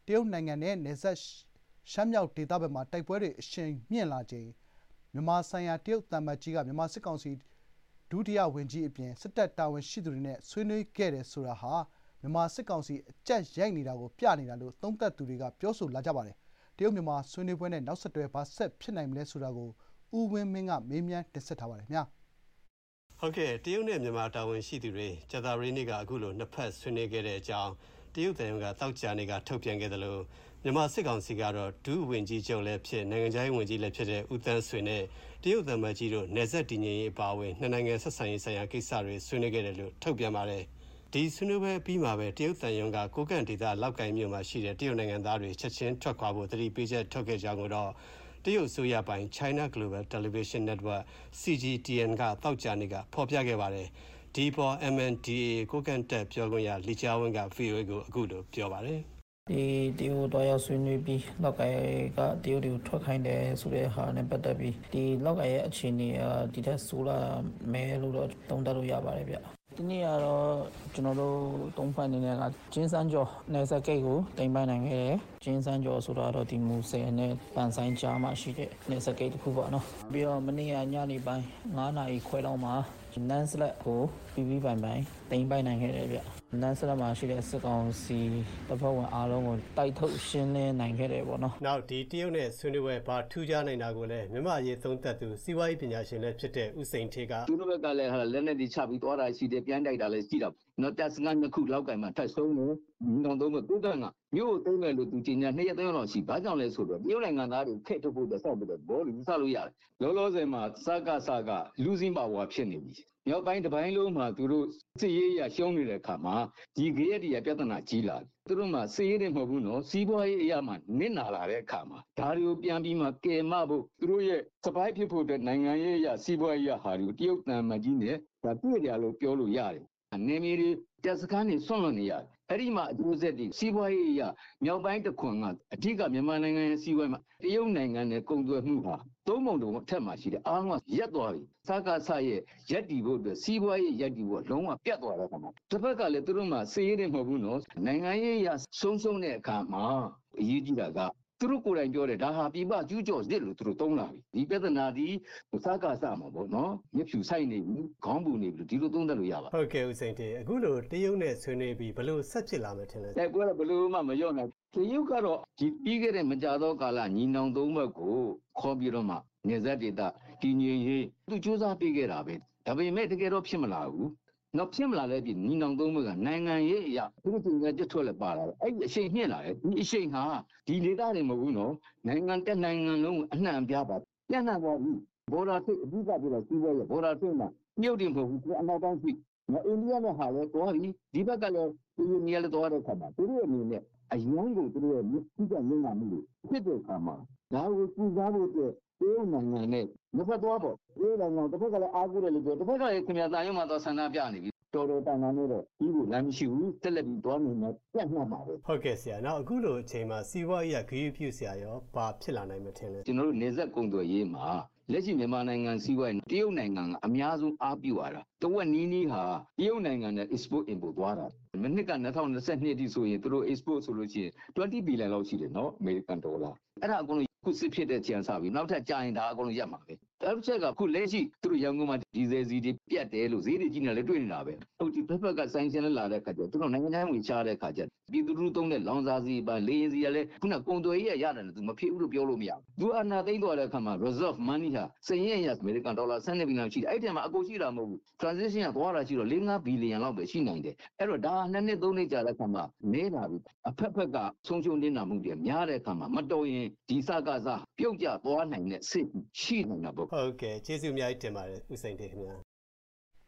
တရုတ်နိုင်ငံနဲ့နယ်စပ်ရှမ်းမြောက်ဒေသဘက်မှာတိုက်ပွဲတွေအရှိန်မြင့်လာချိန်မြန်မာဆိုင်ရာတရုတ်သံအမတ်ကြီးကမြန်မာစစ်ကောင်စီဒုတိယဝန်ကြီးအပြင်စစ်တပ်တာဝန်ရှိသူတွေနဲ့ဆွေးနွေးခဲ့တယ်ဆိုတာဟာမြန်မာစစ်ကောင်စီအကြက်ရိုက်နေတာကိုပြနေတာလို့သုံးသပ်သူတွေကပြောဆိုလာကြပါတယ်။တရုတ်မြန်မာဆွေးနွေးပွဲနဲ့နောက်ဆက်တွဲဘာဆက်ဖြစ်နိုင်မလဲဆိုတာကိုဦးဝင်းမင်းကမေးမြန်းတင်ဆက်ထားပါတယ်ခင်ဗျာ။ဟုတ်ကဲ့တရုတ်နဲ့မြန်မာတာဝန်ရှိသူတွေကြာသပတေးနေ့ကအခုလိုနှစ်ဖက်ဆွေးနွေးခဲ့တဲ့အကြောင်းတရုတ်တန်ယုံကတောက်ကြနေကထုတ်ပြန်ခဲ့တယ်လို့မြန်မာစစ်ကောင်စီကတော့ဒုဝန်ကြီးချုပ်လည်းဖြစ်နိုင်ငံခြားရေးဝန်ကြီးလည်းဖြစ်တဲ့ဦးသန်းဆွေနဲ့တရုတ်သံမတ်ကြီးတို့နယ်စပ်တည်ငြိမ်ရေးအပါအဝင်နှစ်နိုင်ငံဆက်ဆံရေးဆိုင်ရာကိစ္စတွေဆွေးနွေးခဲ့တယ်လို့ထုတ်ပြန်ပါတယ်။ဒီဆွေးနွေးပွဲပြီးမှပဲတရုတ်တန်ယုံကကိုကန့်ဒေသလောက်ကိုင်းမြို့မှာရှိတဲ့တရုတ်နိုင်ငံသားတွေချက်ချင်းထွက်ခွာဖို့သတိပေးချက်ထုတ်ခဲ့ကြောင်းတော့တရုတ်ဆိုရပိုင်း China Global Television Network CGTN ကတောက်ကြနေကဖော်ပြခဲ့ပါတယ်။ဒီပေါ် MNDAA ကိုကန့်တက်ပြောခွင့်ရလီချာဝင်းက VOA ကိုအခုလိုပြောပါတယ်။ဒီတရုတ်တော်ရောက်ဆွေးနွေးပြီးလောက်ကိုင်းကတရုတ်တွေကိုထွက်ခိုင်းတယ်ဆိုတဲ့ဟာနဲ့ပတ်သက်ပြီးဒီလောက်ကိုင်းရဲ့အခြေအနေဒီထက်ဆိုးလာမယ်လို့တော့သုံးသပ်လို့ရပါတယ်ဗျ။ဒီနေ့ကတော့ကျွန်တော်တို့သုံးဖက်အနေနဲ့ကကျင်းစန်းကျော်နယ်စပ်ဂိတ်ကိုတင်ပိုင်နိုင်ခဲ့တယ်။ကျင်းစန်းကျော်ဆိုတာတော့ဒီမူဆယ်နဲ့ပန်ဆိုင်ကြားမှာရှိတဲ့နယ်စပ်ဂိတ်တစ်ခုပေါ့နော်။ပြီးတော့မနေ့ကညနေပိုင်း9နာရီခွဲလောက်မှာနန်းစလက်ကိုပြီးပိုင်တင်ပိုင်နိုင်ခဲ့တယ်ဗျ။နန်းစလက်မှာရှိတဲ့စစ်ကောင်စီတပ်ဖွဲ့ဝင်အားလုံးကိုတိုက်ထုတ်ရှင်းလင်းနိုင်ခဲ့တယ်ပေါ့နော်။နောက်ဒီတရုတ်နဲ့ဆွေးနွေးပွဲဘာထူးခြားနိုင်တာကိုလည်းမြန်မာရေးသုံးသပ်သူစီးပွားရေးပညာရှင်လည်းဖြစ်တဲ့ဦးစိန်ထေကသူတို့ဘက်ကလည်းလက်နဲ့ဒီချပြီးသွားတာရှိတယ်ပြန်တိုက်တာလည်းရှိတာနော်တက်စကန်နှစ်ခုလောက်ကင်မှာထပ်ဆုံးလို့ညီတော်သုံးမဲ့ကိုကန့်ကမြို့ကိုသုံးမဲ့လို့သူကျင်ညာ2ရက်3ရက်လောက်ရှိဘာကြောင့်လဲဆိုတော့တရုတ်နိုင်ငံသားတွေခက်ထုတ်ဖို့စောက်ပြီးတော့ဘောလူစလို့ရတယ်လောလောဆယ်မှာစကလူစင်းပါဝါဖြစ်နေပြီမြောက်ပိုင်းတစ်ပိုင်းလုံးမှာသူတို့စစ်ရေးရရှုံးနေတဲ့အခါမှာဒီဂရက်တီရပြဿနာကြီးလာသူတို့မှစစ်ရေးတွေမဟုတ်ဘူးနော်စီးပွားရေးအရာမှာနစ်နာလာတဲ့အခါမှာဒါတွေကိုပြန်ပြီးမှကယ်မဖို့သူတို့ရဲ့စပိုက်ဖြစ်ဖို့အတွက်နိုင်ငံရေးအရာစီးပွားရေးအရာဟာတွေကိုတရုတ်တန်မကြီးနဲ့ဒါတွေ့ကြလို့ပြောလို့ရတယ်နေမီတွေတက်စခန်းတွေဆွန့်လွတ်နေရတယ်အဲ့ဒီမှာအကျိုးဆက်တွေစီးပွားရေးအရာမြောက်ပိုင်းတစ်ခွင်ကအထက်ကမြန်မာနိုင်ငံရဲ့စီးပွားရေးမှာတရုတ်နိုင်ငံနဲ့ကုန်သွယ်မှုဟာသုံးပုံတုံအထက်မှာရှိတယ်အားလုံးကရက်သွားပြီစကားဆရဲ့ရက်တီဖို့အတွက်စီးပွားရေးရက်တီဖို့လုံးဝပြတ်သွားတဲ့ခါမှာတစ်ဖက်ကလည်းသူတို့မှစီးရေးတွေမဟုတ်ဘူးနော်နိုင်ငံရေးအရာဆုံးတဲ့အခါမှာအရေးကြီးတာကသူတို့ကိုယ်တိုင်ပြောတယ်ဒါဟာပြပကျူးကျော်စစ်လို့သူတို့သုံးလာပြီဒီပြဿနာဒီစကားဆမှာပေါ့နော်မြစ်ဖြူဆိုင်နေပြီခေါင်းပူနေပြီဒီလိုသုံးသပ်လို့ရပါဟုတ်ကဲ့ဦးစိန်တေအခုလိုတရုတ်နဲ့ဆွေးနွေးပြီးဘလို့ဆက်ဖြစ်လာမယ်ထင်လဲတိုက်ပွဲကဘလို့မှမလျော့နိုင်တရုတ်ကတော့ဒီပြီးခဲ့တဲ့မကြာသောကာလညီနောင်သုံးဘက်ကိုခေါ်ပြီးတော့မှနေဆက်ဒေတာတည်ငြိမ်ရေးသူစူးစမ်းပေးခဲ့တာပဲဒါပေမဲ့တကယ်တော့ဖြစ်မလာဘူးနောက်ဖြစ်မလာတဲ့ပြည်ညီနောင်သုံးဘက်ကနိုင်ငံရေးအရာသူတို့ကကြွထွက်လက်ပါလာတယ်အဲ့ဒီအရှိန်မြင့်လာတယ်ဒီအရှိန်ဟာဒီဒေတာတွေမဟုတ်ဘူးနော်နိုင်ငံတက်နိုင်ငံလုံးအနှံ့ပြပါပြန့်နှံ့သွားပြီဘော်ဒါထိပ်အဓိကပြောတော့စီးပွားရေးဘော်ဒါထိပ်မှာမြုပ်တင်မဟုတ်ဘူးသူအနောက်တိုင်းရှိအိန္ဒိယနဲ့ဟာလဲသွားပြီဒီဘက်ကလည်းဒီနေရာလဲသွားတဲ့ခါမှာသူတို့အနေနဲ့အယံကိုသူတို့ရဲ့ဥပဒေမြင့်လာမှုတွေဖြစ်တဲ့အခါမှာဒါကိုစူးစမ်းဖို့အတွက်တရုတ်နိုင်ငံနဲ့မဖက်သွားပေါ့တရုတ်နိုင်ငံတစ်ဖက်ကလည်းအားကိုးတယ်လို့ပြောတစ်ဖက်ကလည်းခင်ဗျာတန်ရုံမှာတော့ဆန္ဒပြနေပြီတော်တန်တန်လို့တော့ဒီကိုလမ်းမရှိဘူးတက်လက်ပြီးသွားနေတော့ပြတ်နှက်မှာပဲဟုတ်ကဲ့ဆရာနောက်အခုလိုအချိန်မှာစီးပွားရေးကဂရုပြုဆရာရောဘာဖြစ်လာနိုင်မထင်လဲကျွန်တော်တို့နေဆက်ကုန်သွယ်ရေးမှာလက်ရှိမြန်မာနိုင်ငံစီးပွားရေးတရုတ်နိုင်ငံကအများဆုံးအားပြုရတာတဝက်နီးနီးဟာတရုတ်နိုင်ငံနဲ့ export import သွားတာမိနစ်က2022အထိဆိုရင်သူတို့ export ဆိုလို့ရှိရင်20 billion လောက်ရှိတယ်နော်အမေရိကန်ဒေါ်လာအဲ့ဒါအကုန်လုံးခုစစ်ဖြစ်တဲ့ခြံစားပြီးနောက်ထပ်ကြာရင်ဒါအကုန်လုံးရပ်မှာပဲတစ်ချက်ကခုလက်ရှိသူတို့ရန်ကုန်မှာဒီဇယ်စီတွေပြတ်တယ်လို့ဈေးတွေကြီးနေလည်းတွေ့နေတာပဲဟုတ်ဒီဘက်ဘက်ကဆိုင်ရှင်လည်းလာတဲ့ခါကျသူတို့နိုင်ငံသားဝင်ချတဲ့ခါကျပြည်သူလူထုသုံးတဲ့လောင်စာစီပါလေရင်စီကလည်းခုနကုန်သွယ်ရေးရတယ်လို့သူမဖြစ်ဘူးလို့ပြောလို့မရဘူးသူအနာသိမ့်သွားတဲ့အခါမှာ reserve money ဟာစရင်ရအမေရိကန်ဒေါ်လာ12ဘီလီယံရှိတယ်အဲ့ဒီမှာအကုန်ရှိတာမဟုတ်ဘူး transition ကသွားတာရှိတော့4-5ဘီလီယံလောက်ပဲရှိနိုင်တယ်အဲ့တော့ဒါ2နှစ်3နှစ်ကြာတဲ့အခါမှာနေလာပြီအဖက်ဖက်ကဆုံးရှုံးနေတာမှုတွေများတဲ့အခါမှာမတော်ရင်ဒီစကားစားပြုတ်ကျသွားနိုင်တဲ့စိတ်ရှိနေတာပေါ့ဟုတ်ကဲ့ကျေးဇူးအများကြီးတင်ပါတယ်ဦးစိန်တေခင်ဗျာ